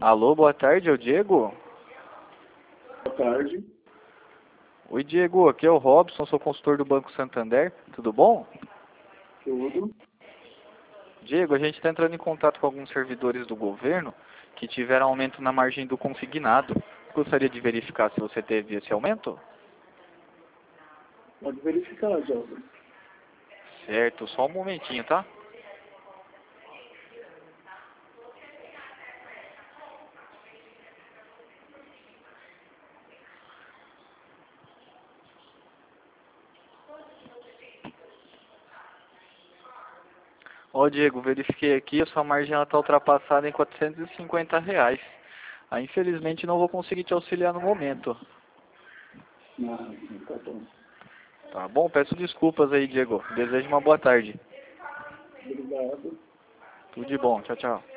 Alô, boa tarde, é o Diego? Boa tarde. Oi, Diego, aqui é o Robson, sou consultor do Banco Santander, tudo bom? Tudo. Diego, a gente está entrando em contato com alguns servidores do governo que tiveram aumento na margem do consignado. Gostaria de verificar se você teve esse aumento? Pode verificar, jovem. Certo, só um momentinho, tá? Ó, Diego, verifiquei aqui, a sua margem está ultrapassada em R$ 450. Infelizmente não vou conseguir te auxiliar no momento. Ah, tá bom. Tá bom? Peço desculpas aí, Diego. Desejo uma boa tarde. Obrigado. Tudo de bom. Tchau, tchau.